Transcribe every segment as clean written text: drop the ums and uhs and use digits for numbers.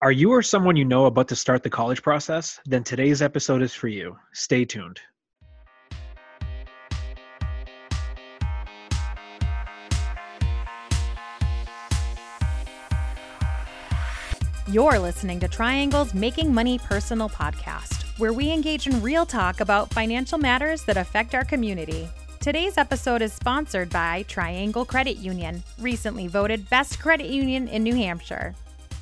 Are you or someone you know about to start the college process? Then today's episode is for you. Stay tuned. You're listening to Triangle's Making Money Personal podcast, where we engage in real talk about financial matters that affect our community. Today's episode is sponsored by Triangle Credit Union, recently voted Best Credit Union in New Hampshire.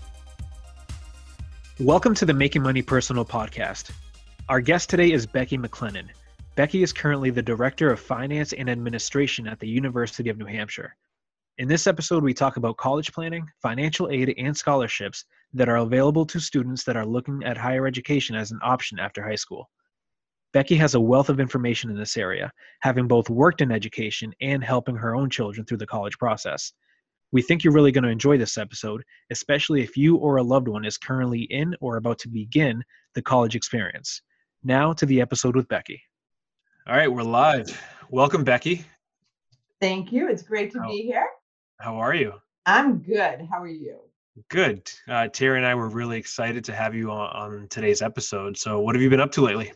Welcome to the Making Money Personal podcast. Our guest today is Becky McLennan. Becky is currently the Director of Finance and Administration at the University of New Hampshire. In this episode, we talk about college planning, financial aid, and scholarships that are available to students that are looking at higher education as an option after high school. Becky has a wealth of information in this area, having both worked in education and helping her own children through the college process. We think you're really going to enjoy this episode, especially if you or a loved one is currently in or about to begin the college experience. Now to the episode with Becky. All right, we're live. Welcome, Becky. Thank you. It's great to be here. How are you? I'm good. How are you? Good. Terry and I were really excited to have you on today's episode. So what have you been up to lately?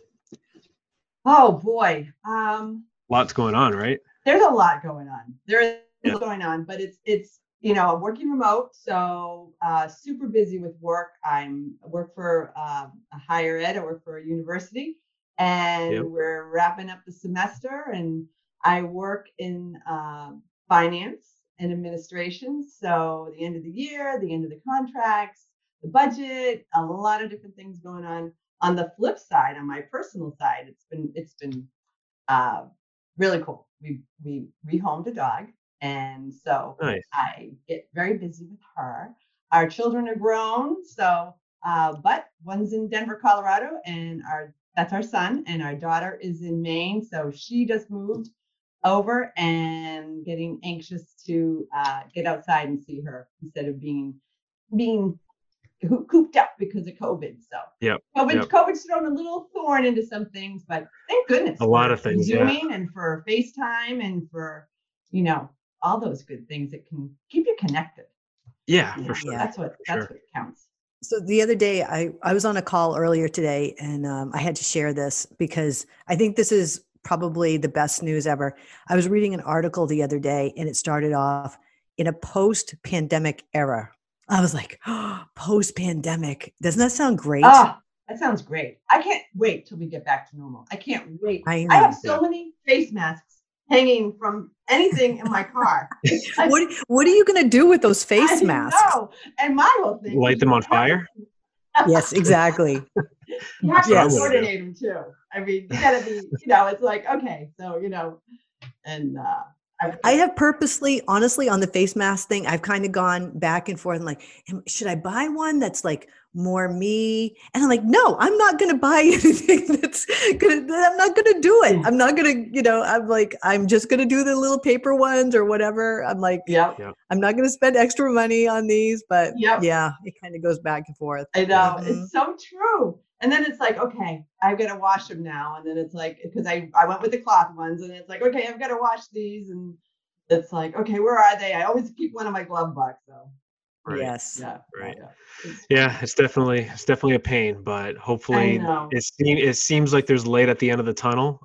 Oh, boy. Lots going on, right? There's a lot going on. There is going on, but it's I'm working remote, so super busy with work. I work for a higher ed. I work for a university, and we're wrapping up the semester, and I work in finance and administration. So the end of the year, the end of the contracts, the budget, a lot of different things going on. On the flip side, on my personal side, it's been really cool. We rehomed a dog, and so nice. I get very busy with her. Our children are grown, so but one's in Denver, Colorado, and that's our son, and our daughter is in Maine. So she just moved over and getting anxious to get outside and see her instead of being cooped up because of COVID. So COVID's thrown a little thorn into some things, but thank goodness a lot of things, Zooming and for FaceTime and for all those good things that can keep you connected. Yeah, for sure. That's what counts. So the other day, I was on a call earlier today, and I had to share this because I think this is probably the best news ever. I was reading an article the other day, and it started off in a post-pandemic era. I was like, post-pandemic. Doesn't that sound great? Oh, that sounds great. I can't wait till we get back to normal. I can't wait. I have so many face masks hanging from anything in my car. What are you going to do with those face masks? No, and my whole thing. Light them on fire? Yes, exactly. You have to coordinate them too. I mean, you got to be, it's like, okay, so, and I have purposely, honestly, on the face mask thing, I've kind of gone back and forth and like, should I buy one that's like more me? And I'm like, no, I'm not going to buy anything I'm not going to do it. I'm not going to, I'm like, I'm just going to do the little paper ones or whatever. I'm like, I'm not going to spend extra money on these, but it kind of goes back and forth. I know. It's so true. And then it's like, okay, I've got to wash them now. And then it's like, because I went with the cloth ones, and it's like, okay, I've got to wash these. And it's like, okay, where are they? I always keep one in my glove box, though. Right. Yes. Yeah. Right. Yeah. It's definitely a pain, but hopefully it seems like there's light at the end of the tunnel.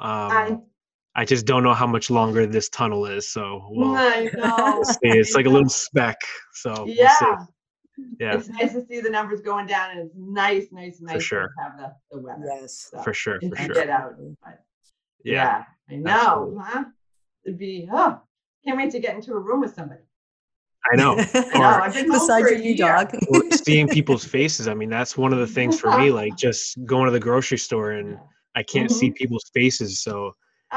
I just don't know how much longer this tunnel is. So I know. We'll see. It's like a little speck. So we'll see. Yeah, it's nice to see the numbers going down, and it's nice for sure. to have the weather. Yes, for sure. Get out. But, I know, absolutely. huh? It'd be can't wait to get into a room with somebody. I know. I've been home for a year. Dog. Seeing people's faces. I mean, that's one of the things for me. Like just going to the grocery store and I can't see people's faces, so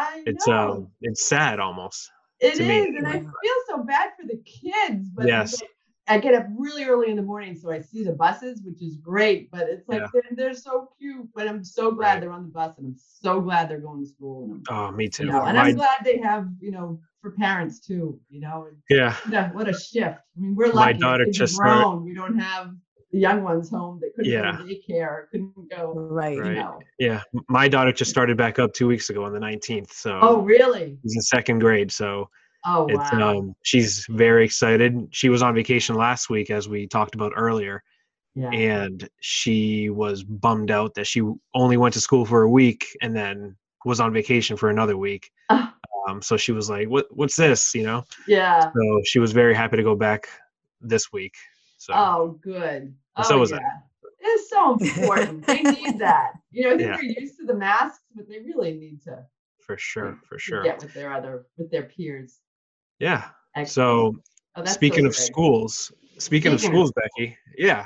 it's sad almost. It is, and I feel so bad for the kids. But yes. I get up really early in the morning, so I see the buses, which is great. But it's like they're so cute. But I'm so glad they're on the bus, and I'm so glad they're going to school. And me too. And I'm glad they have, for parents too. Yeah. What a shift. I mean, we're lucky. My daughter just grown. We don't have the young ones home that couldn't go to daycare, couldn't go. Right. Yeah. My daughter just started back up 2 weeks ago on the 19th. So. Oh, really? She's in second grade. So. Oh, wow. She's very excited. She was on vacation last week, as we talked about earlier, Yeah. and she was bummed out that she only went to school for a week and then was on vacation for another week. Ah, So she was like, what's this, you know? yeah. So she was very happy to go back this week. So, Oh, good. and Oh, so was I. yeah. It's so important. They need that. I think Yeah, they're used to the masks, but they really need to for sure, for to sure. get with their peers. Yeah. Excellent. So Oh, that's so speaking of great. schools, Speaking of, Becky, yeah,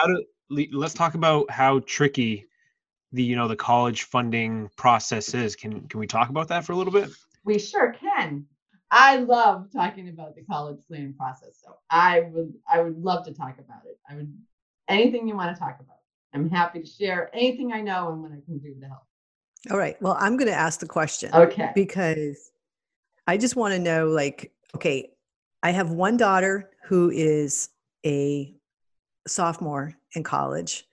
let's talk about how tricky the college funding process is. Can we talk about that for a little bit? we sure can. I love talking about the college planning process. So I would love to talk about it. I would anything you want to talk about. I'm happy to share anything I know and what I can do to help. All right. Well, I'm going to ask the question Okay. because I just want to know, like, okay, I have one daughter who is a sophomore in college,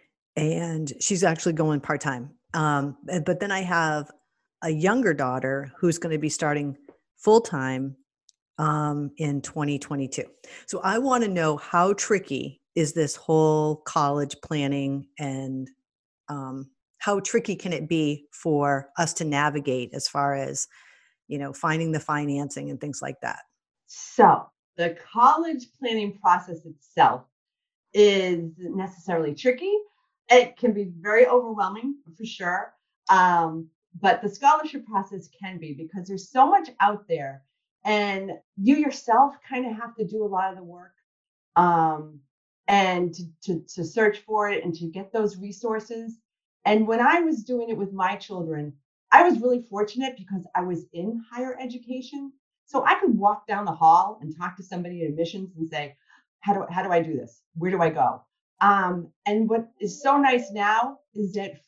and she's actually going part-time. But then I have a younger daughter who's going to be starting full-time in 2022. So I want to know, how tricky is this whole college planning, and how tricky can it be for us to navigate as far as, finding the financing and things like that? So the college planning process itself is necessarily tricky. It can be very overwhelming for sure. But the scholarship process can be, because there's so much out there, and you yourself kind of have to do a lot of the work, um, and to search for it and to get those resources. And when I was doing it with my children, I was really fortunate because I was in higher education. So I could walk down the hall and talk to somebody in admissions and say, how do I do this? Where do I go? And what is so nice now is that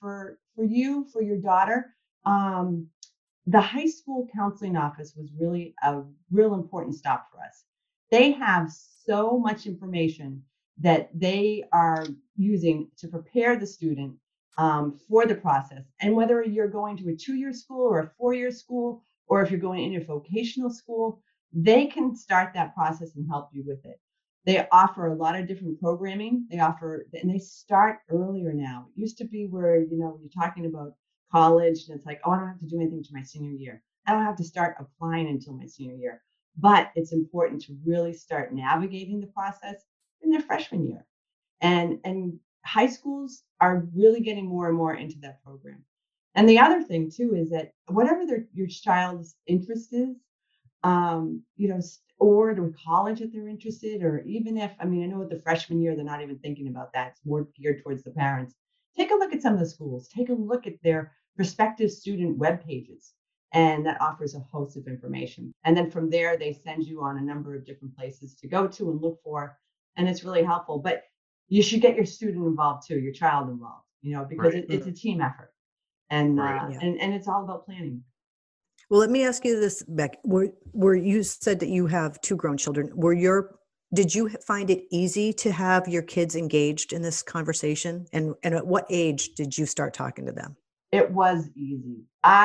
for your daughter, um, the high school counseling office was really a real important stop for us. They have so much information that they are using to prepare the student for the process. And whether you're going to a 2-year school or a 4-year school, or if you're going into vocational school, they can start that process and help you with it. They offer a lot of different programming. And they start earlier now. It used to be where, you're talking about college and it's like, oh, I don't have to do anything to my senior year. I don't have to start applying until my senior year. But it's important to really start navigating the process in their freshman year. And high schools are really getting more and more into that program. And the other thing too is that whatever your child's interest is, or to college if they're interested, or even if, I know with the freshman year, they're not even thinking about that. It's more geared towards the parents. Take a look at some of the schools, take a look at their prospective student web pages. And that offers a host of information. And then from there, they send you on a number of different places to go to and look for. And it's really helpful. But you should get your student involved too, your child involved, because Right. it's a team effort. And, Right. Yeah. and it's all about planning. Well, let me ask you this, Beck. Were you said that you have 2 grown children? Did you find it easy to have your kids engaged in this conversation? And at what age did you start talking to them? It was easy.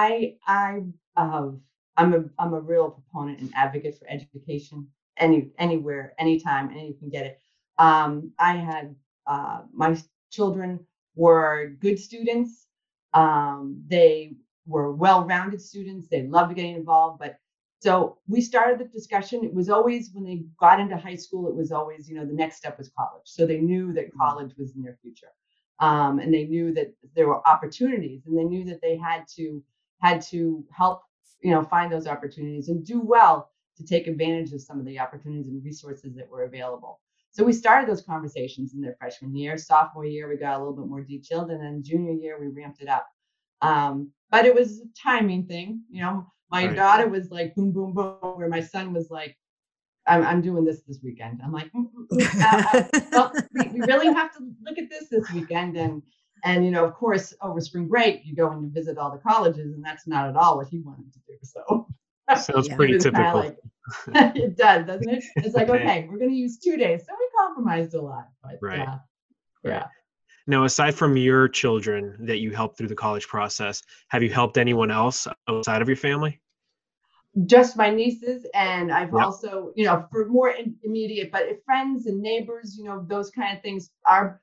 I'm a real proponent and advocate for education anywhere, anytime, and you can get it. I had my children were good students. They were well-rounded students. They loved getting involved. But so we started the discussion. It was always, when they got into high school, it was always, the next step was college. So they knew that college was in their future. And they knew that there were opportunities, and they knew that they had to help, find those opportunities and do well to take advantage of some of the opportunities and resources that were available. So we started those conversations in their freshman year. Sophomore year, we got a little bit more detailed, and then junior year, we ramped it up. But it was a timing thing. My Right. daughter was like boom, boom, boom, where my son was like, I'm doing this weekend. I'm like, well, we really have to look at this weekend. And of course, over spring break, you go and you visit all the colleges, and that's not at all what he wanted to do. So Sounds Yeah. pretty it was kind typical. of like, it does, doesn't it? It's like, Yeah. okay, we're going to use 2 days. So we compromised a lot. But Right. yeah. Now, aside from your children that you helped through the college process, have you helped anyone else outside of your family? Just my nieces, and I've Yep. also, for more immediate, but if friends and neighbors, those kind of things. Our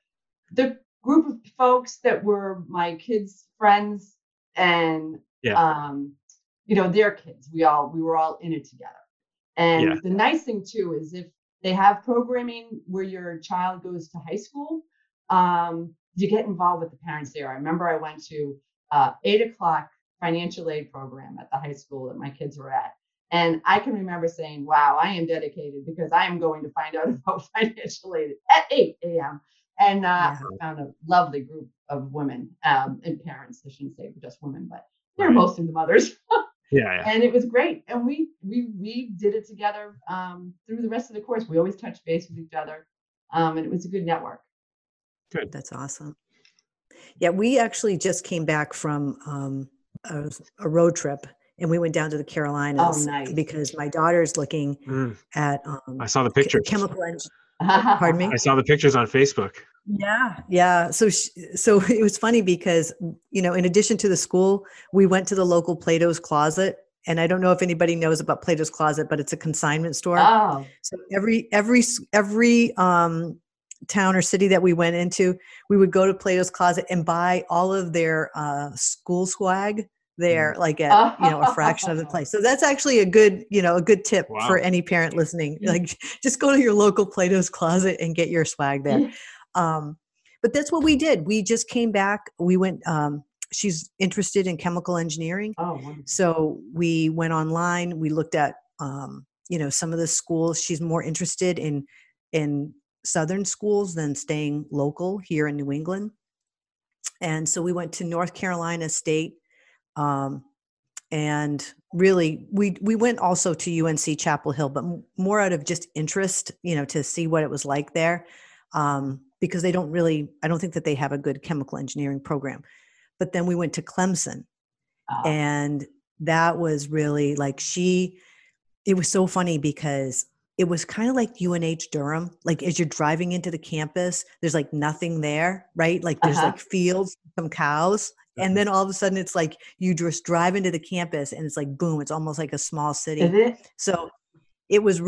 the group of folks that were my kids' friends and, their kids, we were all in it together. Yeah. And the nice thing too is if they have programming where your child goes to high school, you get involved with the parents there. I remember I went to 8:00 financial aid program at the high school that my kids were at. And I can remember saying, wow, I am dedicated because I am going to find out about financial aid at 8 a.m. And I found a lovely group of women and parents. I shouldn't say just women, but they're mostly the mothers. Yeah. And it was great. And we did it together through the rest of the course. We always touched base with each other. And it was a good network. Good. That's awesome. Yeah, we actually just came back from a road trip, and we went down to the Carolinas because my daughter's looking at. I saw the pictures. Chemical engineering. Pardon me? I saw the pictures on Facebook. Yeah. So it was funny because, in addition to the school, we went to the local Plato's Closet. And I don't know if anybody knows about Plato's Closet, but it's a consignment store. Oh. So every town or city that we went into, we would go to Plato's Closet and buy all of their school swag there, like at a fraction of the price. So that's actually a good tip for any parent listening. Like, just go to your local Plato's Closet and get your swag there. But that's what we did. We just came back. We went. She's interested in chemical engineering. Oh, wonderful. So we went online. We looked at some of the schools. She's more interested in Southern schools than staying local here in New England. And so we went to North Carolina State. And really, we went also to UNC Chapel Hill, but more out of just interest, to see what it was like there. Because I don't think that they have a good chemical engineering program. But then we went to Clemson, and that was really it was so funny because it was kind of like UNH Durham. Like, as you're driving into the campus, there's like nothing there, right? Like there's like fields, some cows. And then all of a sudden it's like you just drive into the campus and it's like, boom, it's almost like a small city. Is it? So it was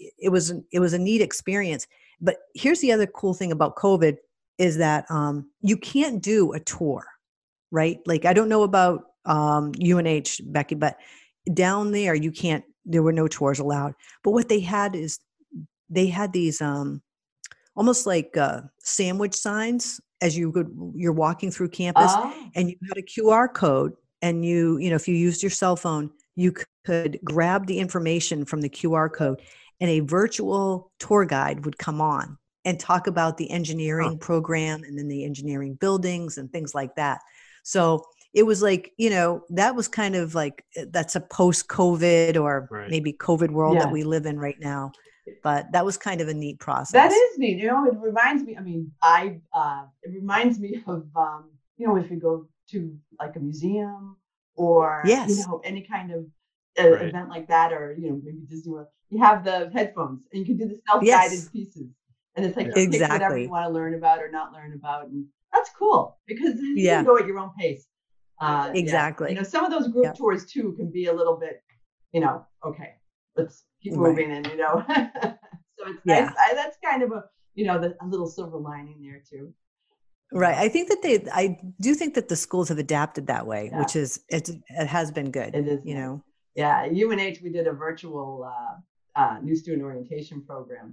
a neat experience. But here's the other cool thing about COVID is that you can't do a tour, right? Like, I don't know about UNH, Becky, but down there there were no tours allowed. But what they had is they had these almost like sandwich signs as you're walking through campus, and you had a QR code, and if you used your cell phone, you could grab the information from the QR code, and a virtual tour guide would come on and talk about the engineering program and then the engineering buildings and things like that. So it was like, that was kind of like, that's a post-COVID or maybe COVID world that we live in right now. But that was kind of a neat process. That is neat. It reminds me, it reminds me of, if you go to like a museum or, any kind of event like that, or, maybe Disney World, you have the headphones and you can do the self-guided pieces. And it's like, pick whatever you want to learn about or not learn about. And that's cool because you can go at your own pace. Exactly. Some of those group tours too can be a little bit, okay, let's keep moving and, so it's nice. That's kind of a little silver lining there too. Right. I think that I do think that the schools have adapted that way, which is, it has been good. It is, Yeah. At UNH, we did a virtual new student orientation program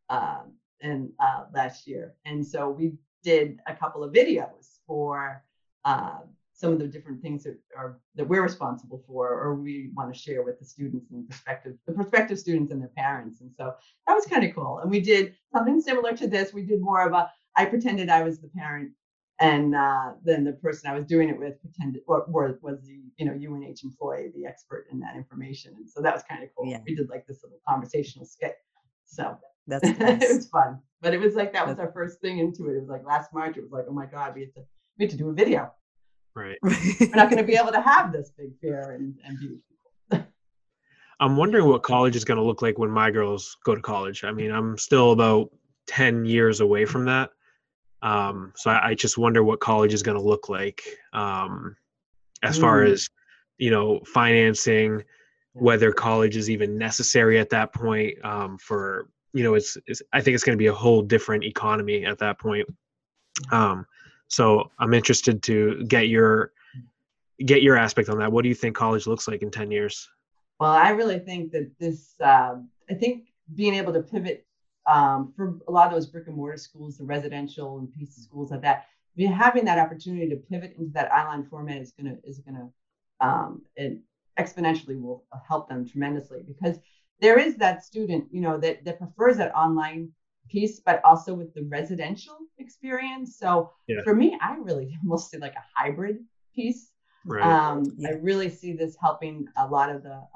last year. And so we did a couple of videos for some of the different things that we're responsible for, or we want to share with the students and the prospective students and their parents. And so that was kind of cool. And we did something similar to this. We did more of I pretended I was the parent, and then the person I was doing it with pretended was the UNH employee, the expert in that information. And so that was kind of cool. Yeah. We did like this little conversational skit. So that's nice. It was fun. But it was like that was our first thing into it. It was like last March. It was like, oh my God, we had to do a video. Right. We're not going to be able to have this big fair and be people. I'm wondering what college is going to look like when my girls go to college. I mean, I'm still about 10 years away from that. So I just wonder what college is going to look like as far as, financing, whether college is even necessary at that point for, I think it's going to be a whole different economy at that point. So I'm interested to get your aspect on that. What do you think college looks like in 10 years? Well, I really think that I think being able to pivot for a lot of those brick and mortar schools, the residential and piece of schools like that, having that opportunity to pivot into that online format is gonna it exponentially will help them tremendously, because there is that student, that prefers that online piece, but also with the residential experience. So for me, I really almost see like a hybrid piece. Right. I really see this helping a lot of the,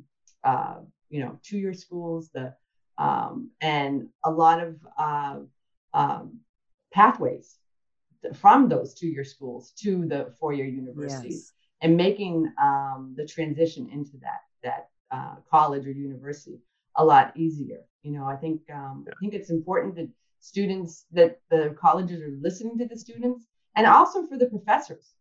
2-year schools, and a lot of pathways from those 2-year schools to the 4-year universities, and making the transition into that college or university a lot easier. I think it's important that that the colleges are listening to the students, and also for the professors.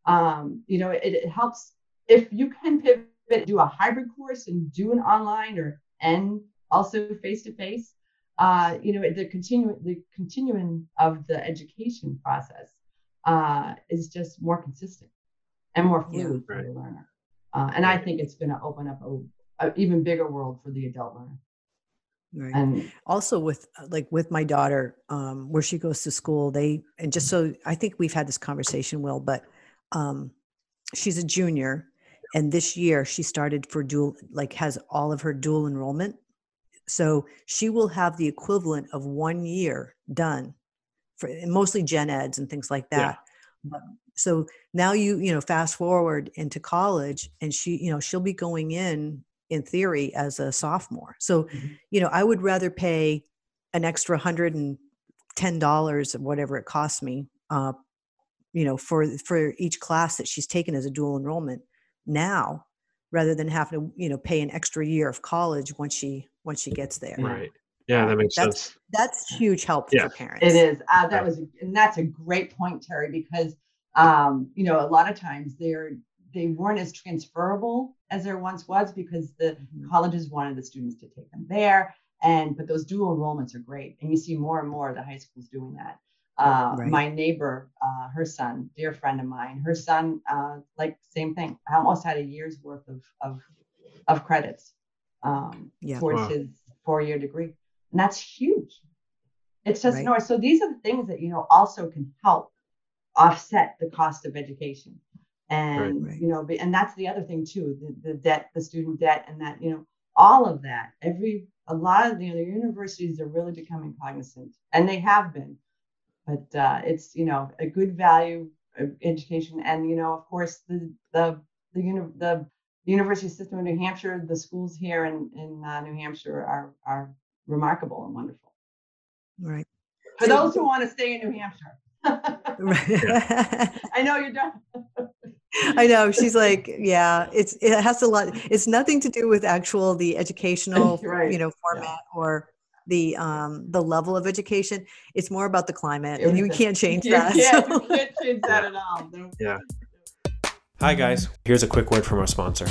It helps if you can pivot, do a hybrid course and do an online and also face-to-face. The continuing of the education process is just more consistent and more fluid for the learner. And I think it's going to open up an even bigger world for the adult learner. Right. And also with my daughter, where she goes to school, and just so I think we've had this conversation, Will, but she's a junior, and this year she started for has all of her dual enrollment. So she will have the equivalent of 1 year done for mostly gen eds and things like that. But, so now fast forward into college, and she'll be going in theory as a sophomore. So, I would rather pay an extra $110 or whatever it costs me, for each class that she's taken as a dual enrollment now, rather than having to, pay an extra year of college once she gets there. Right. Yeah, that makes sense. That's huge help for parents. It is. And that's a great point, Terry, because, a lot of times they weren't as transferable as there once was, because the colleges wanted the students to take them there. But those dual enrollments are great. And you see more and more of the high schools doing that. My neighbor, her son, dear friend of mine, her son, same thing. I almost had a year's worth of credits towards his 4-year degree. And that's huge. It's just, so these are the things that, also can help offset the cost of education. And, and that's the other thing too, the debt, the student debt, and that, all of that, a lot of the universities are really becoming cognizant, and they have been, but it's, a good value education. And, of course, the university system in New Hampshire, the schools here in New Hampshire are remarkable and wonderful. Right. For those who want to stay in New Hampshire. Right. I know you're done. I know. She's like, it has a lot. It's nothing to do with the educational, format or the level of education. It's more about the climate, and you can't change that. You can't change that at all. No. Yeah. Hi guys. Here's a quick word from our sponsor.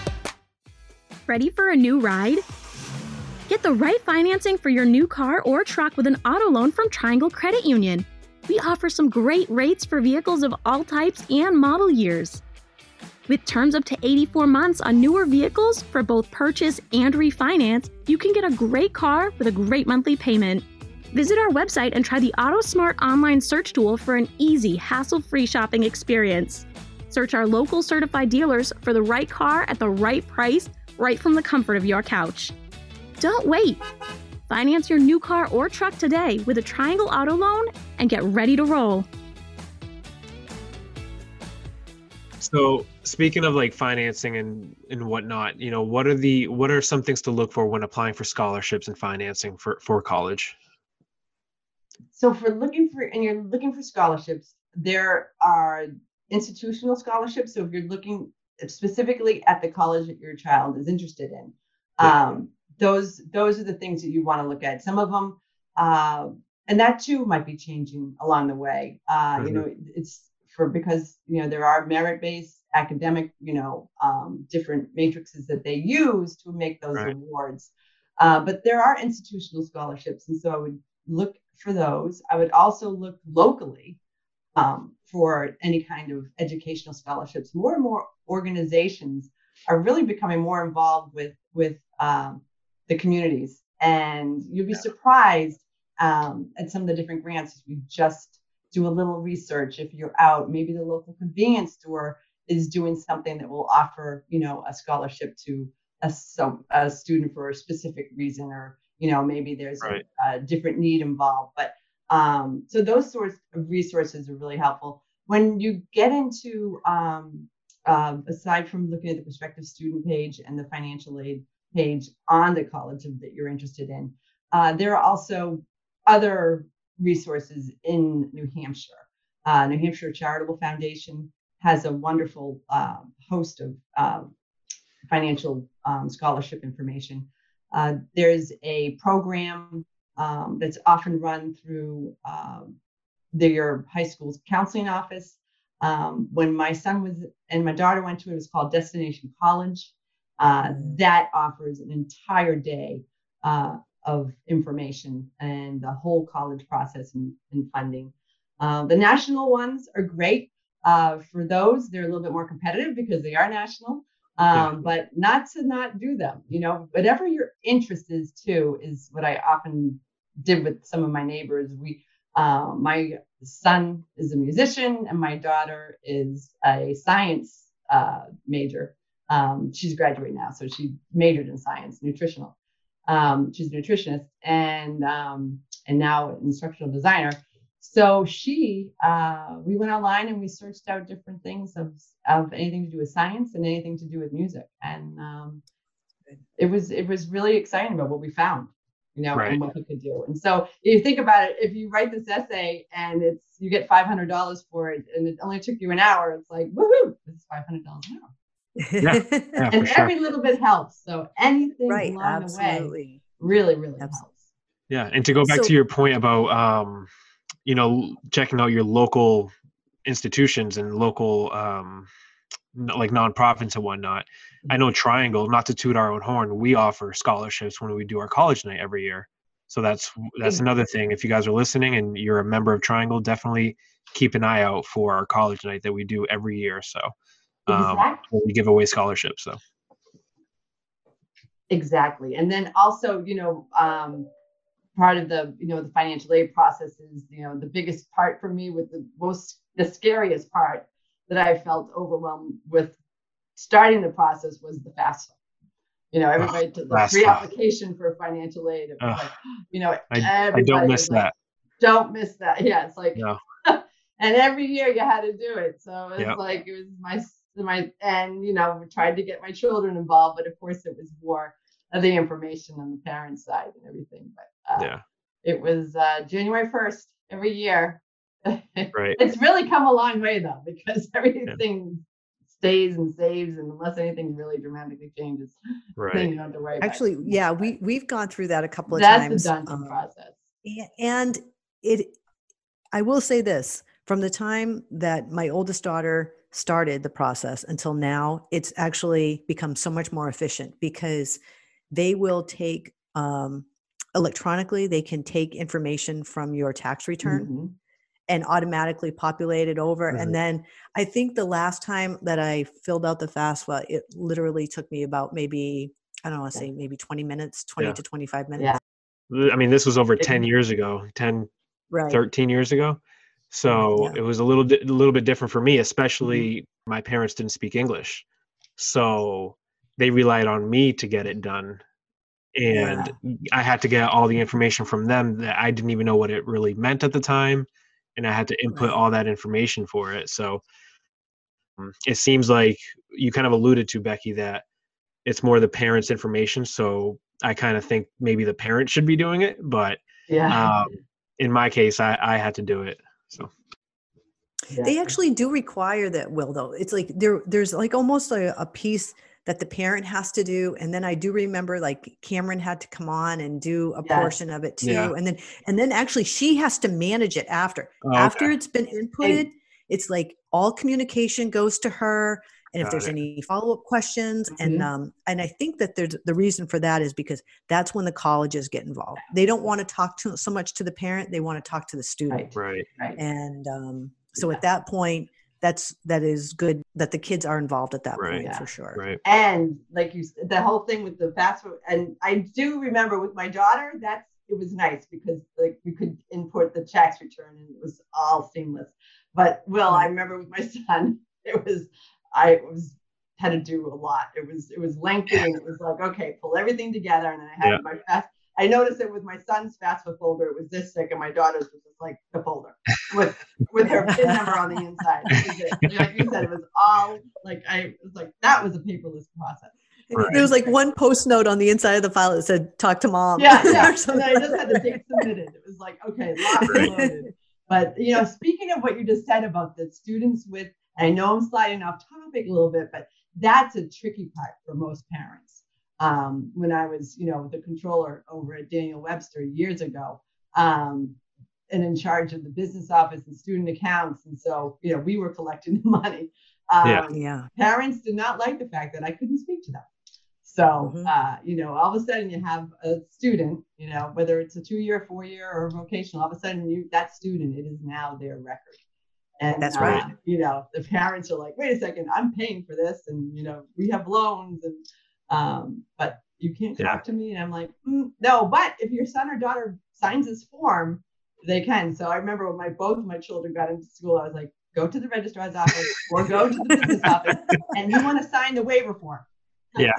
Ready for a new ride? Get the right financing for your new car or truck with an auto loan from Triangle Credit Union. We offer some great rates for vehicles of all types and model years. With terms up to 84 months on newer vehicles for both purchase and refinance, you can get a great car with a great monthly payment. Visit our website and try the AutoSmart online search tool for an easy, hassle-free shopping experience. Search our local certified dealers for the right car at the right price, right from the comfort of your couch. Don't wait. Finance your new car or truck today with a Triangle Auto Loan and get ready to roll. So speaking of financing and whatnot, what are some things to look for when applying for scholarships and financing for college? So you're looking for scholarships, there are institutional scholarships. So if you're looking specifically at the college that your child is interested in, those are the things that you want to look at. Some of them, and that too might be changing along the way. It's because there are merit-based academic, different matrices that they use to make those awards. But there are institutional scholarships, and so look for those. I would also look locally for any kind of educational scholarships. More and more organizations are really becoming more involved with the communities, and you'll be surprised at some of the different grants. If you just do a little research, if you're out, maybe the local convenience store is doing something that will offer, a scholarship to a student for a specific reason, or maybe there's a different need involved. But so those sorts of resources are really helpful. When you get into aside from looking at the prospective student page and the financial aid page on the college that you're interested in, there are also other resources in New Hampshire. New Hampshire Charitable Foundation has a wonderful host of financial scholarship information. There's a program that's often run through your high school's counseling office. When my son and my daughter went to it, it was called Destination College. That offers an entire day of information and the whole college process and funding. The national ones are great. For those, they're a little bit more competitive because they are national, but not to not do them. Whatever your interest is too, is what I often did with some of my neighbors. My son is a musician and my daughter is a science major. She's graduating now, so she majored in science, nutritional. She's a nutritionist and now an instructional designer. So we went online and we searched out different things of anything to do with science and anything to do with music. And it was really exciting about what we found, and what we could do. And so if you think about it, if you write this essay and you get $500 for it and it only took you an hour, it's like, woohoo, it's $500 an hour. And every little bit helps. So anything along the way really, really helps. Yeah. And to go back to your point about, checking out your local institutions and local, like nonprofits and whatnot. I know Triangle, not to toot our own horn, we offer scholarships when we do our college night every year. So that's another thing. If you guys are listening and you're a member of Triangle, definitely keep an eye out for our college night that we do every year. So we give away scholarships. So exactly. And then also, part of the financial aid process is, the biggest part for me, with the scariest part that I felt overwhelmed with starting the process, was the FAFSA. Everybody took the pre-application for financial aid. It was I don't miss that. Don't miss that. Yeah, it's like, no. And every year you had to do it. So it's like, it was my and we tried to get my children involved, but of course it was more of the information on the parents' side and everything. But it was January 1st every year. Right. It's really come a long way though, because everything stays and saves, and unless anything really dramatically changes, then you don't have to worry. Actually, we've gone through that a couple of times. That's the daunting process. And I will say this, from the time that my oldest daughter started the process until now, it's actually become so much more efficient, because they will take electronically, they can take information from your tax return and automatically populate it over. And then I think the last time that I filled out the FAFSA, it literally took me about maybe 20 minutes, 20 to 25 minutes. Yeah. I mean, this was over 10 years ago, 13 years ago. So it was a little bit different for me, especially my parents didn't speak English. So they relied on me to get it done. And I had to get all the information from them that I didn't even know what it really meant at the time. And I had to input all that information for it. So it seems like you kind of alluded to, Becky, that it's more the parents' information. So I kind of think maybe the parent should be doing it. But in my case, I had to do it. So they actually do require that, Will, though. It's like there's like almost a piece that the parent has to do. And then I do remember, like, Cameron had to come on and do a portion of it too. Yeah. And then actually she has to manage it after. After it's been inputted, it's like all communication goes to her. and if there's any follow-up questions. Mm-hmm. And I think that the reason for that is because that's when the colleges get involved. They don't want to talk so much to the parent. They want to talk to the student. Right. And so at that point, that is good that the kids are involved at that point for sure. Right. And like you said, the whole thing with the fast food, and I do remember with my daughter, it was nice because like we could input the tax return and it was all seamless. But I remember with my son, had to do a lot. It was lengthy and it was like, okay, pull everything together. And then I had I noticed it with my son's FAFSA folder, it was this thick, and my daughter's was just like the folder with her PIN number on the inside. Like you said, it was all like, that was a paperless process. Right. There was like one post note on the inside of the file that said, talk to mom. Yeah. And I just had the date submitted. It was like, okay, locked and loaded. But, speaking of what you just said about the students I know I'm sliding off topic a little bit, but that's a tricky part for most parents. When I was, the controller over at Daniel Webster years ago, and in charge of the business office and student accounts. And so, we were collecting the money. Parents did not like the fact that I couldn't speak to them. So, all of a sudden you have a student, whether it's a 2-year, 4-year or vocational, all of a sudden that student, it is now their record. And that's right. The parents are like, wait a second, I'm paying for this. And, we have loans and, but you can't talk to me. And I'm like, no, but if your son or daughter signs this form, they can. So I remember when both of my children got into school, I was like, go to the registrar's office or go to the business office and you want to sign the waiver form. Yeah.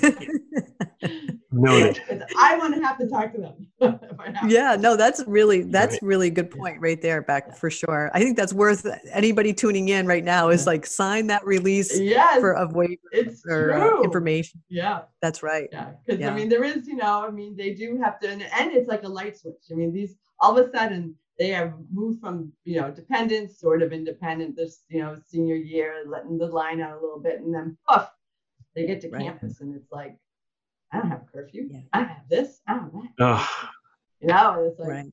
Noted. I want to have to talk to them. Yeah, no, that's really a good point right there, Beck, for sure. I think that's worth anybody tuning in right now is like sign that release of waiver or information. Yeah. That's right. Yeah. Because there is, they do have to, and it's like a light switch. These all of a sudden they have moved from, dependent, sort of independent, this, senior year, letting the line out a little bit, and then poof, they get to campus and it's like, I don't have a curfew. Yeah. I don't have this. I don't have that. It's like,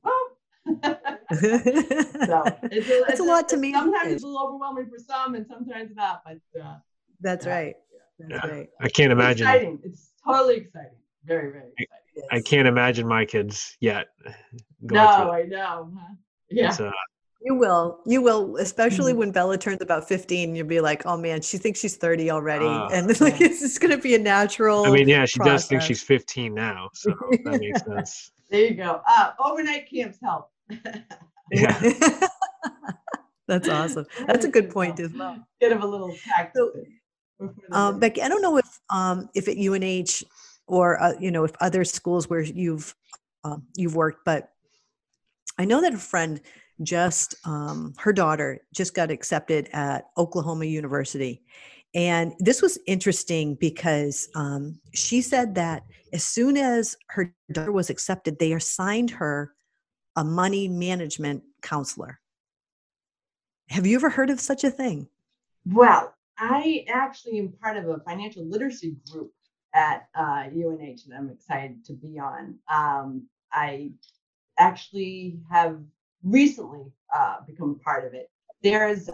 so it's a lot to me. Sometimes it's a little overwhelming for some and sometimes not, but that's right. That's right. I can't imagine. Exciting. It's totally exciting. Very, very exciting. I can't imagine my kids yet. I know. Yeah. You will, especially when Bella turns about 15, you'll be like, oh man, she thinks she's 30 already. And it's just going to be a natural she does think she's 15 now. So that makes sense. There you go. Overnight camps help. Yeah. That's awesome. That's a good point as well. Get them a little practice. Becky, I don't know if at UNH or, if other schools where you've worked, but I know that a friend her daughter just got accepted at Oklahoma University. And this was interesting because she said that as soon as her daughter was accepted, they assigned her a money management counselor. Have you ever heard of such a thing? Well, I actually am part of a financial literacy group at UNH that I'm excited to be on. I actually have recently become part of it. There's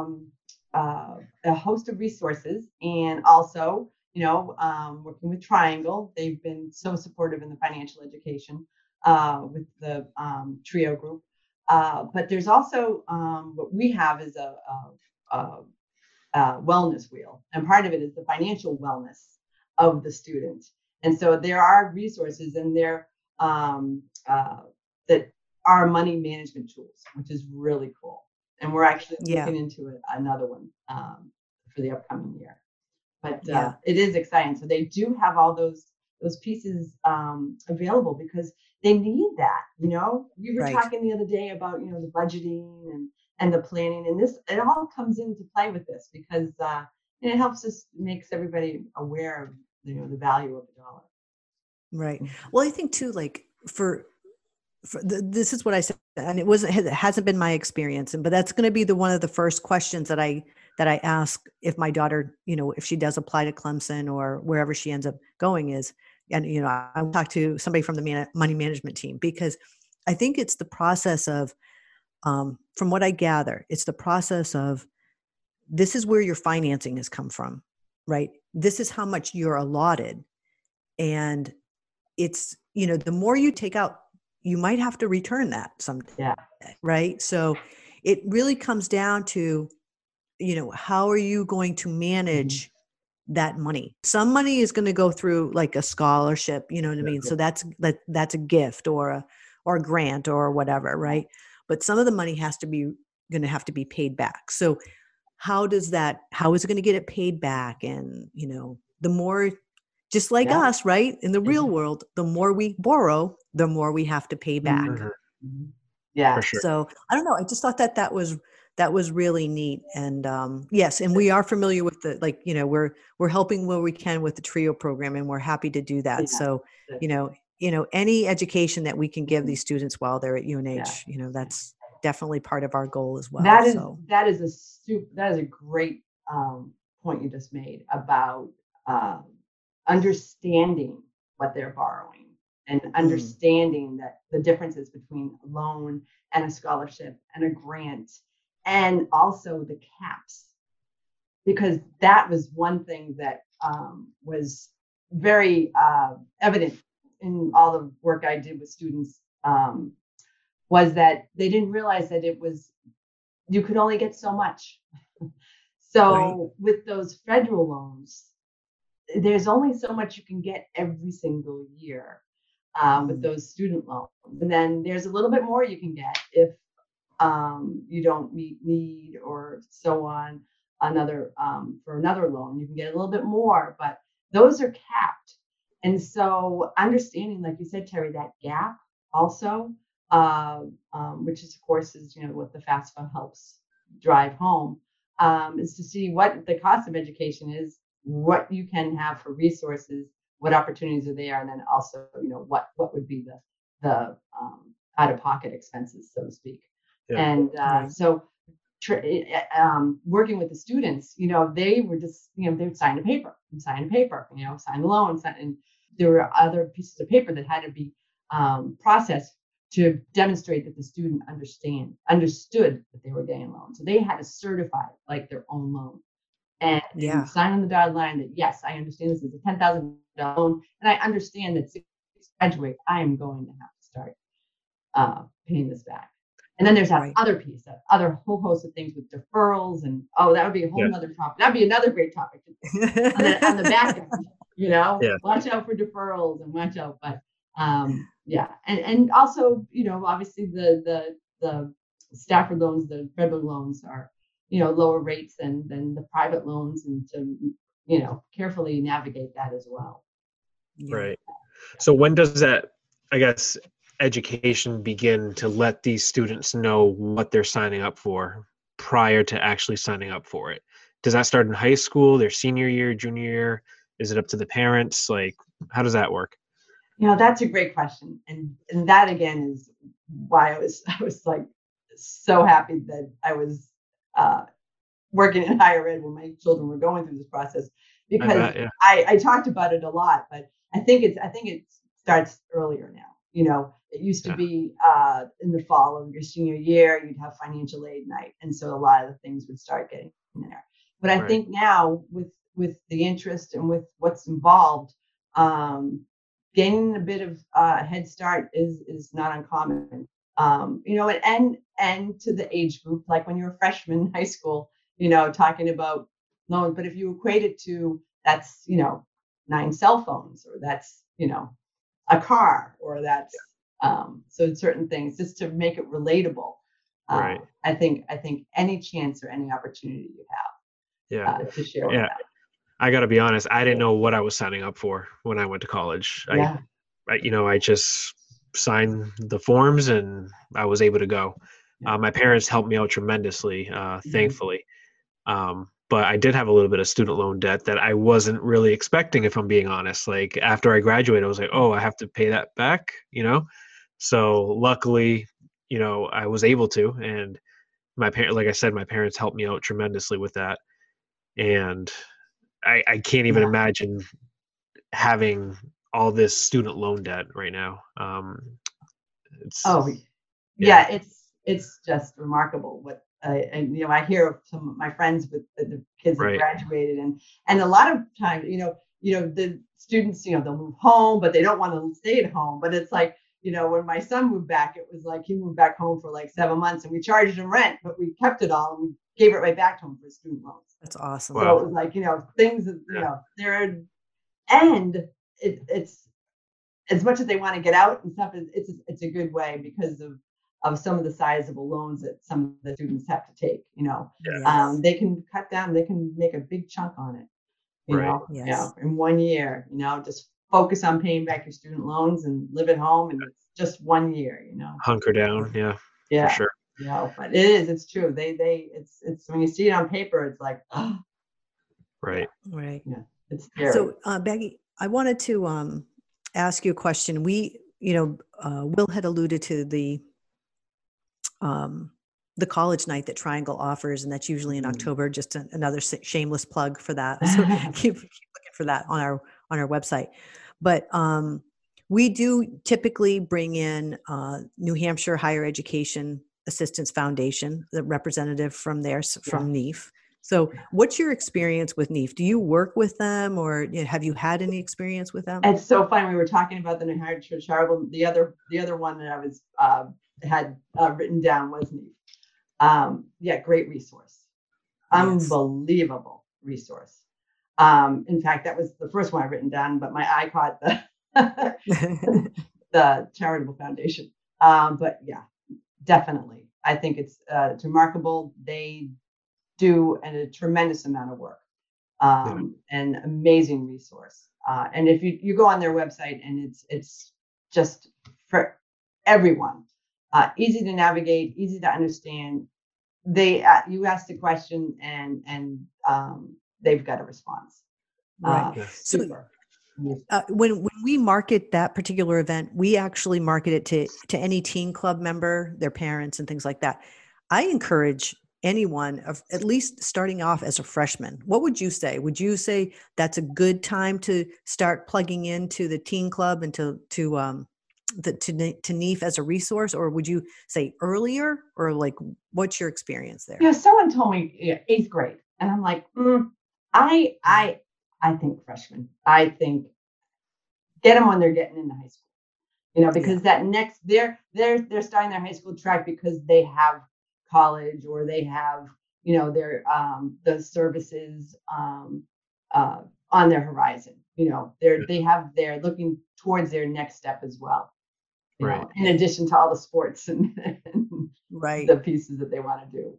a host of resources, and also, working with Triangle. They've been so supportive in the financial education with the TRIO group. But there's also what we have is a wellness wheel, and part of it is the financial wellness of the student. And so there are resources in there that are money management tools, which is really cool. And we're actually looking into another one for the upcoming year. But it is exciting. So they do have all those pieces available because they need that. We were talking the other day about the budgeting and the planning, and it all comes into play with this because it helps us, makes everybody aware of the value of the dollar. Right. Well, I think too, like this is what I said, and it hasn't been my experience, but that's going to be one of the first questions that I ask if my daughter, if she does apply to Clemson or wherever she ends up going is, and I'll talk to somebody from the money management team, because I think it's the process of, from what I gather, it's the process of this is where your financing has come from, right? This is how much you're allotted. And it's, the more you take out, you might have to return that someday, Yeah. right? So it really comes down to, how are you going to manage that money? Some money is going to go through like a scholarship, you know what I mean? So that's a gift or a grant or whatever, right? But some of the money going to have to be paid back. So how is it going to get it paid back? And, the more, just like us, right? In the real world, the more we borrow, the more we have to pay back. Mm-hmm. Yeah. For sure. So I don't know. I just thought that was really neat. And yes, and we are familiar with we're helping where we can with the TRIO program, and we're happy to do that. Yeah. So, any education that we can give these students while they're at UNH, that's definitely part of our goal as well. That is a great point you just made about understanding what they're borrowing and understanding that the differences between a loan and a scholarship and a grant, and also the caps, because that was one thing that was very evident in all the work I did with students, was that they didn't realize that you could only get so much. So with those federal loans, there's only so much you can get every single year with those student loans. And then there's a little bit more you can get if you don't meet need or so on. For another loan, you can get a little bit more, but those are capped. And so understanding, like you said, Terry, that gap also, which is, of course, is what the FAFSA helps drive home, is to see what the cost of education is, what you can have for resources, what opportunities are there, and then also what would be the out-of-pocket expenses, so to speak. And so working with the students, they were just they would sign a paper, sign the loan, and there were other pieces of paper that had to be processed to demonstrate that the student understood that they were getting a loan. So they had to certify like their own loan and sign on the dotted line that, yes, I understand this is a $10,000 loan, and I understand that to graduate, I am going to have to start paying this back. And then there's that other piece, that other whole host of things with deferrals, and that would be a whole other topic. That'd be another great topic on the back end. Watch out for deferrals and watch out, but and also obviously the Stafford loans, the federal loans are lower rates than the private loans, and to carefully navigate that as well. Right. So when does that, I guess, education begin to let these students know what they're signing up for prior to actually signing up for it? Does that start in high school, their senior year, junior year? Is it up to the parents? Like, how does that work? That's a great question. And that again is why I was like so happy that I was working in higher ed when my children were going through this process, because I talked about it a lot, but I think it starts earlier now. It used to be in the fall of your senior year, you'd have financial aid night. And so a lot of the things would start getting in there. But I think now with the interest and with what's involved, gaining a bit of head start is not uncommon. And to the age group, like when you're a freshman in high school, talking about loans. But if you equate it to that's 9 cell phones, or that's a car, or that's so certain things, just to make it relatable. I think any chance or any opportunity you have to share with that. I got to be honest, I didn't know what I was signing up for when I went to college. I just signed the forms and I was able to go. My parents helped me out tremendously, thankfully. But I did have a little bit of student loan debt that I wasn't really expecting, if I'm being honest. Like after I graduated, I was like, oh, I have to pay that back, So luckily, I was able to, and like I said, my parents helped me out tremendously with that. And I can't even imagine having all this student loan debt right now. It's just remarkable and I hear of some of my friends with the kids that Right. graduated, and a lot of times, the students, they'll move home, but they don't want to stay at home. But it's like, when my son moved back, it was like he moved back home for like 7 months, and we charged him rent, but we kept it all and we gave it right back to him for student loans. That's awesome. So it was like, things that, they're, and it's as much as they want to get out and stuff, it's a good way because of some of the sizable loans that some of the students have to take. Yes. They can cut down, they can make a big chunk on it, Right. Yes. in 1 year. Just focus on paying back your student loans and live at home, and it's just 1 year. Hunker down. Yeah, Yeah, for sure. but it's true. It's when you see it on paper, it's like, oh, Right. Right. yeah, it's scary. So, Becky, I wanted to ask you a question. Will had alluded to the college night that Triangle offers, and that's usually in October. Just another shameless plug for that. So keep looking for that on our website. But we do typically bring in New Hampshire Higher Education Assistance Foundation, the representative from there, from NEAF. So what's your experience with NEAF? Do you work with them, or have you had any experience with them? It's so fun. We were talking about the New Hampshire Charitable. The other one that I was had written down was NEAF. Great resource. Yes. Unbelievable resource. In fact, that was the first one I've written down, but my eye caught the charitable foundation. But yeah, definitely. I think it's remarkable. They do a tremendous amount of work, and amazing resource. And if you go on their website, and it's just for everyone, easy to navigate, easy to understand. You ask the question, and they've got a response. Right. Super. When we market that particular event, we actually market it to any teen club member, their parents, and things like that. I encourage anyone of at least starting off as a freshman. What would you say? Would you say that's a good time to start plugging into the teen club and to NEAF as a resource, or would you say earlier, or like what's your experience there? Someone told me 8th grade, and I'm like, I think freshman. I think get them when they're getting into high school, because that next they're starting their high school track because they have college, or they have their the services on their horizon. They're looking towards their next step as well. Right. In addition to all the sports and Right. the pieces that they want to do.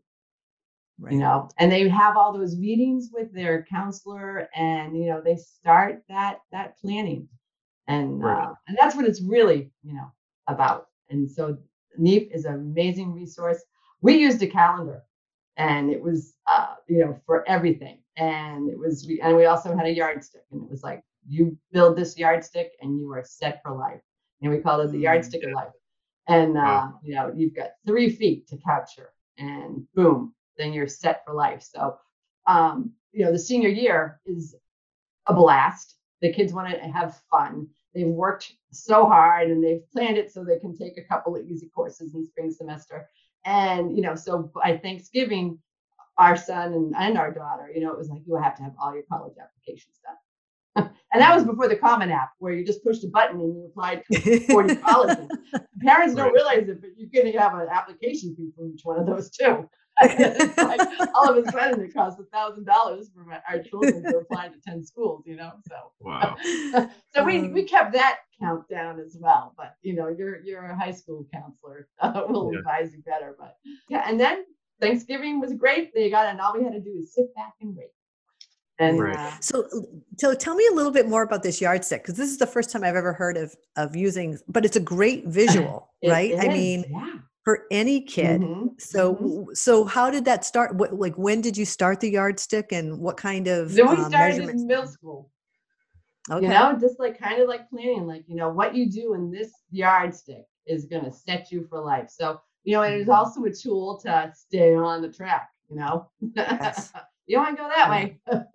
Right. And they have all those meetings with their counselor, and they start that planning, and and that's what it's really about. And so NEAF is an amazing resource. We used a calendar, and it was for everything, and we also had a yardstick, and it was like, you build this yardstick and you are set for life, and we called it the yardstick of life. And you've got 3 feet to capture, and boom, then you're set for life. So, the senior year is a blast. The kids want to have fun. They've worked so hard, and they've planned it so they can take a couple of easy courses in spring semester. And, so by Thanksgiving, our son and our daughter, it was like, you have to have all your college applications done. And that was before the Common App, where you just pushed a button and you applied to 40 colleges. Parents don't realize it, but you're going to have an application fee for each one of those too. It's like, all of a sudden it costs $1,000 for our children to apply to 10 schools, So Wow. So we kept that count down as well. But you're a high school counselor, will advise you better. But yeah, and then Thanksgiving was great. They got it, and all we had to do is sit back and wait. And so tell me a little bit more about this yardstick, because this is the first time I've ever heard of using, but it's a great visual, right? I mean, for any kid. So how did that start? When did you start the yardstick, and what kind of then we started measurements? in middle school. Okay. Just kind of like planning, what you do in this yardstick is going to set you for life. So, it is also a tool to stay on the track, Yes. You don't want to go that way.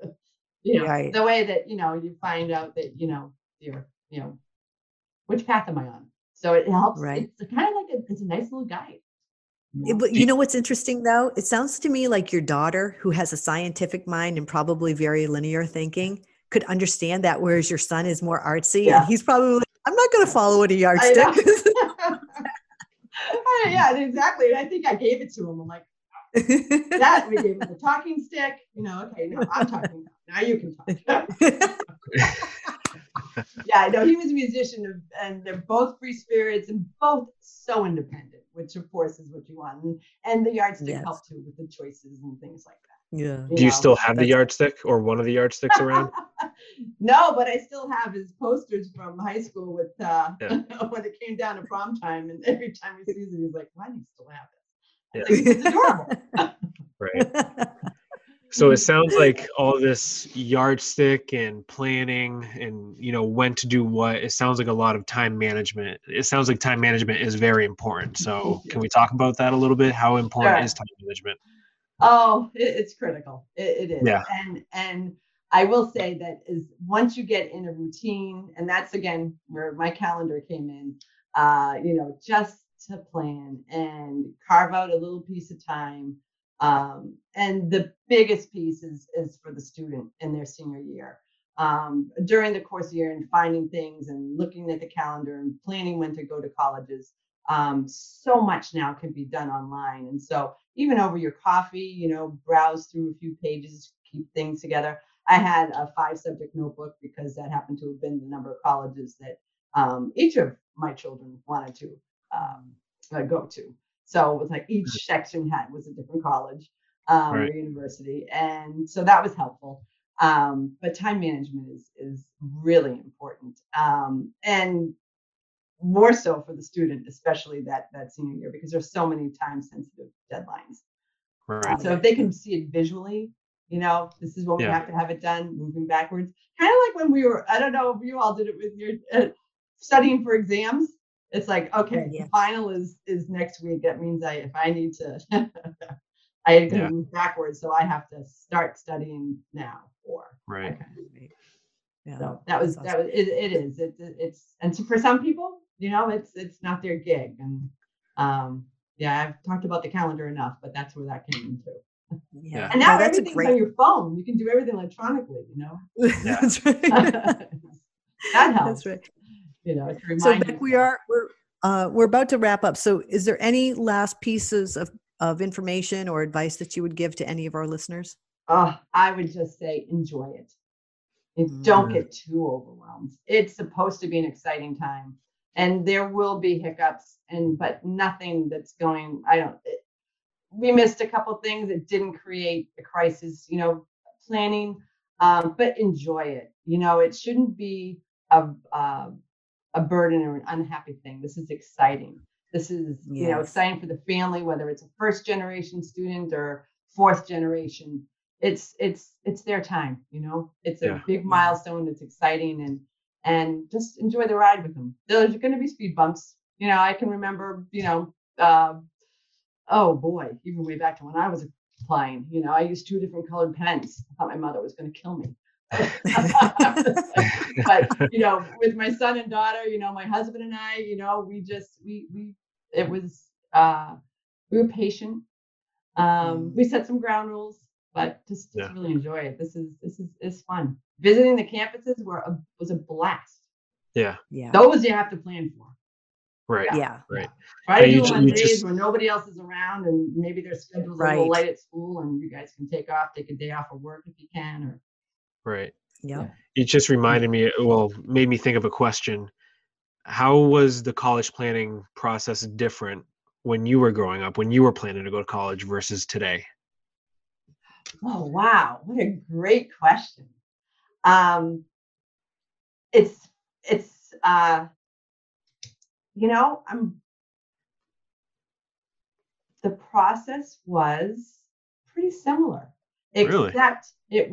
Right. The way that, you find out that, you're, which path am I on? So it helps. Right. It's kind of like it's a nice little guide. But you know what's interesting though? It sounds to me like your daughter, who has a scientific mind and probably very linear thinking, could understand that, whereas your son is more artsy, and he's probably like, I'm not going to follow what a yardstick. Yeah, exactly. And I think I gave it to him. I'm like, that we gave him the talking stick. Okay, no, I'm talking now. You can talk. Yeah, no, he was a musician, and they're both free spirits and both so independent, which of course is what you want. And the yardstick helped too with the choices and things like that. Yeah. Do you still have the yardstick or one of the yardsticks around? No, but I still have his posters from high school with when it came down to prom time, and every time he sees it, he's like, "Why do you still have this?" Like, it's adorable. Right. So it sounds like all this yardstick and planning and, when to do what, it sounds like a lot of time management. It sounds like time management is very important. So can we talk about that a little bit? How important is time management? Oh, it's critical. It is. Yeah. And I will say that is once you get in a routine, and that's again where my calendar came in, just to plan and carve out a little piece of time. And the biggest piece is for the student in their senior year. During the course of the year and finding things and looking at the calendar and planning when to go to colleges. So much now can be done online. And so even over your coffee, browse through a few pages, keep things together. I had a 5-subject notebook because that happened to have been the number of colleges that each of my children wanted to go to. So it was like each section was a different college or university. And so that was helpful. But time management is really important. And more so for the student, especially that senior year, because there's so many time sensitive deadlines. Right. So if they can see it visually, this is when we have to have it done, moving backwards. Kind of like when we were, I don't know if you all did it with your studying for exams. It's like, okay, the final is next week. That means if I need to, I have to move backwards. So I have to start studying now Right. Okay. Yeah. So that was it is. It's and so for some people, it's not their gig. And I've talked about the calendar enough, but that's where that came into. Yeah. And now everything's on your phone. You can do everything electronically, Yeah. That's right. That helps. That's right. To remind so Beck, we're about to wrap up. So is there any last pieces of information or advice that you would give to any of our listeners? I would just say enjoy it. Don't get too overwhelmed. It's supposed to be an exciting time, and there will be hiccups, but nothing that's going. We missed a couple things. It didn't create a crisis, planning, but enjoy it. It shouldn't be a burden or an unhappy thing. This is exciting. This is exciting for the family, whether it's a first generation student or fourth generation. It's their time, it's a big milestone. It's exciting and just enjoy the ride with them. There's going to be speed bumps. I can remember, oh boy, even way back to when I was applying, I used 2 different colored pens. I thought my mother was going to kill me. But, with my son and daughter, my husband and I, we were patient. We set some ground rules. But just really enjoy it. This is fun. Visiting the campuses was a blast. Yeah. Those you have to plan for. Right. Yeah. Right. Try to do it on days where nobody else is around and maybe their schedule's a little light at school and you guys can take a day off of work if you can. Right. Yeah. It just reminded me, made me think of a question. How was the college planning process different when you were growing up, when you were planning to go to college versus today? Oh, wow. What a great question. The process was pretty similar, except it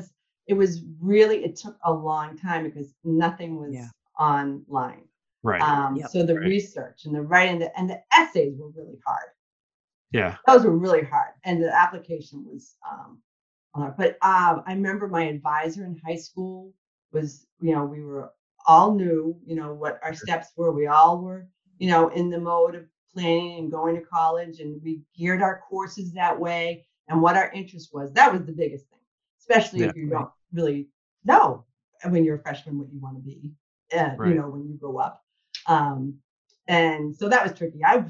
took a long time because nothing was online. Right. So the research and the writing and the essays were really hard. Yeah. Those were really hard. And the application was hard. But I remember my advisor in high school was, we were all knew, what our steps were. We all were, in the mode of planning and going to college, and we geared our courses that way and what our interest was. That was the biggest thing, especially if you don't really know when you're a freshman what you want to be, you know, when you grow up. And so that was tricky. I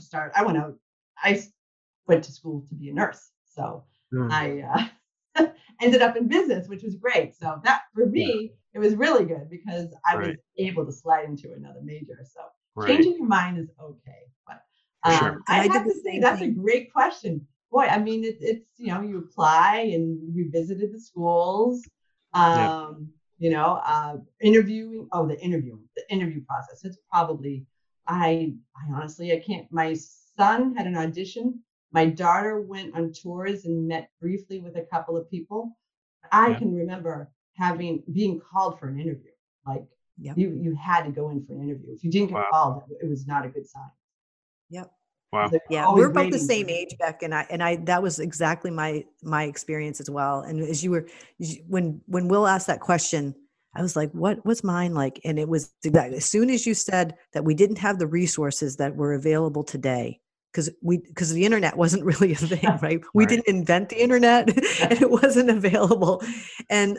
went to school to be a nurse. So I ended up in business, which was great. So that for me, it was really good because I was able to slide into another major. So changing your mind is okay. But I have to say that's a great question. Boy, I mean, it's, you know, you apply and we visited the schools, you know, interviewing. Oh, the interview process. It's probably, I honestly, I can't, my son had an audition. My daughter went on tours and met briefly with a couple of people. I can remember being called for an interview. Like you had to go in for an interview. If you didn't get called, it was not a good sign. Yep. Wow. Yeah, we're about the same age, Beck, and I that was exactly my experience as well. And when Will asked that question, I was like, what's mine like? And it was exactly as soon as you said that we didn't have the resources that were available today, because the internet wasn't really a thing, right? We didn't invent the internet and it wasn't available. And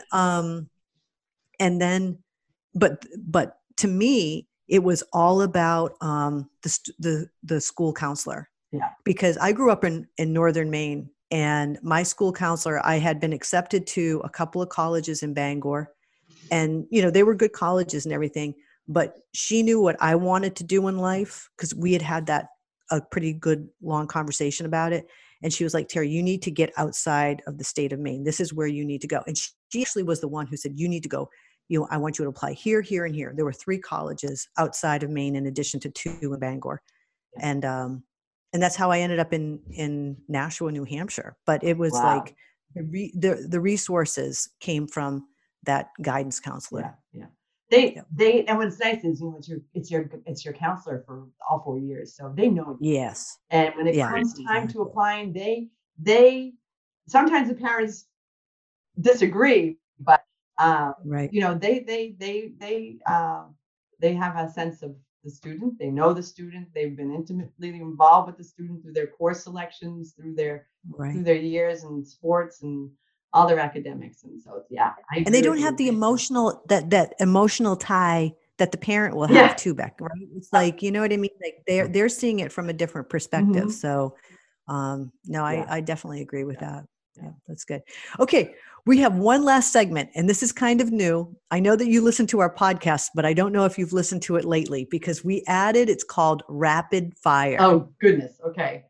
then, but to me, it was all about the school counselor. Yeah. Because I grew up in northern Maine, and my school counselor, I had been accepted to a couple of colleges in Bangor, and you know, they were good colleges and everything, but she knew what I wanted to do in life because we had a pretty good long conversation about it. And she was like, Terry, you need to get outside of the state of Maine. This is where you need to go. And she actually was the one who said, you need to go. You know, I want you to apply here, here, and here. There were 3 colleges outside of Maine in addition to 2 in Bangor. And that's how I ended up in Nashua, New Hampshire. But it was like the resources came from that guidance counselor. Yeah. They and what's nice is, you know, it's your counselor for all 4 years. So they know you. Yes. And when it comes time to applying, they sometimes the parents disagree, but you know, they have a sense of the student. They know the student. They've been intimately involved with the student through their course selections, through their years in sports and all their academics. And so and they don't have the emotional that emotional tie that the parent will have too, Beck, right? It's like, you know what I mean? Like they're seeing it from a different perspective. So I definitely agree with that. Yeah, that's good. Okay. We have one last segment, and this is kind of new. I know that you listen to our podcast, but I don't know if you've listened to it lately because we added, it's called Rapid Fire. Oh, goodness. Okay.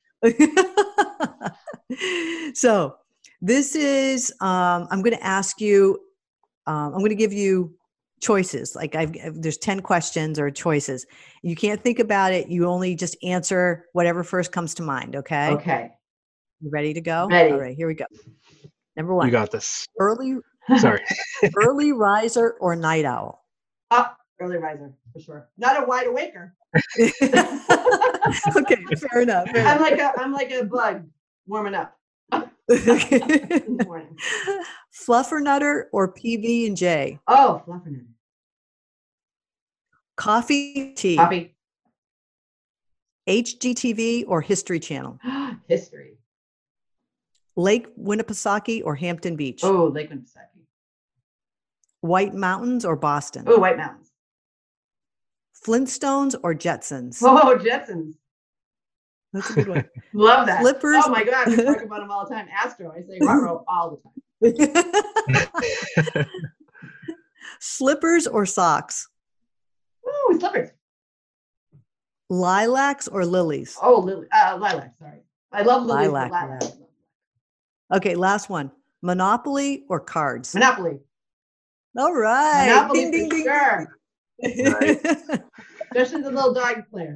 So this is, I'm going to ask you, I'm going to give you choices. Like there's 10 questions or choices. You can't think about it. You only just answer whatever first comes to mind. Okay. Okay. You ready to go? Ready. All right, here we go. Number 1. You got this. Early riser or night owl? Early riser for sure. Not a wide awaker. Okay, fair enough. I'm like a bug warming up. In the morning. Fluffernutter or PB&J? Oh, Fluffernutter. Coffee, tea? Coffee. HGTV or History Channel? History. Lake Winnipesaukee or Hampton Beach? Oh, Lake Winnipesaukee. White Mountains or Boston? Oh, White Mountains. Flintstones or Jetsons? Oh, Jetsons. That's a good one. Love that. Slippers. Oh my God, we talk about them all the time. Astro, I say Ruh-roh all the time. Slippers or socks? Oh, slippers. Lilacs or lilies? Oh, lilacs. Sorry, I love lilies. Lilacs. Okay, last one. Monopoly or cards? Monopoly. All right. Monopoly, ding, ding, sure. Right. Especially the little dog player.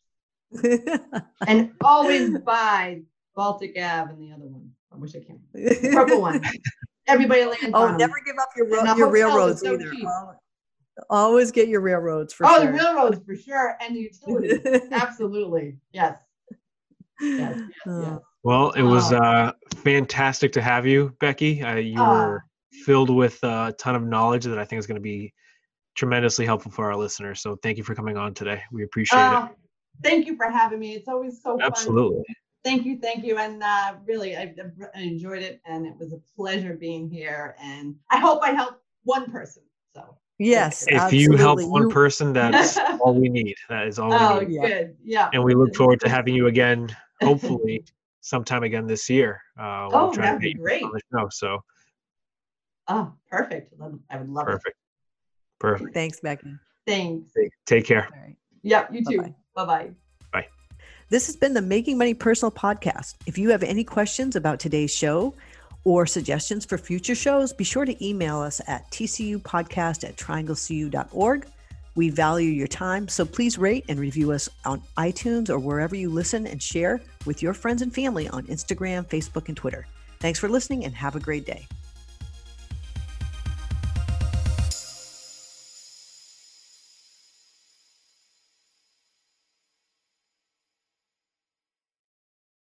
And always buy Baltic Ave and the other one. I wish I can. The purple one. Everybody lands on never them. give up your railroads so either. Always get your railroads for sure. Oh, the railroads for sure. And the utilities. Absolutely. Yes. Yes. Well, it was fantastic to have you, Becky. You were filled with a ton of knowledge that I think is going to be tremendously helpful for our listeners. So thank you for coming on today. We appreciate it. Thank you for having me. It's always so fun. Absolutely. Thank you. And really, I enjoyed it, and it was a pleasure being here. And I hope I helped one person. So yes, if absolutely. you help one person, that's all we need. That is all we need. Good. Yeah. And we look forward to having you again, hopefully sometime again this year. We'll try that'd to be get great. you on the show. So. Oh, perfect. I would love it. Perfect. Thanks, Becky. Thanks. Take care. All right. Yep. You too. Bye-bye. Bye. This has been the Making Money Personal podcast. If you have any questions about today's show or suggestions for future shows, be sure to email us at tcupodcast@trianglecu.org. We value your time, so please rate and review us on iTunes or wherever you listen, and share with your friends and family on Instagram, Facebook, and Twitter. Thanks for listening, and have a great day.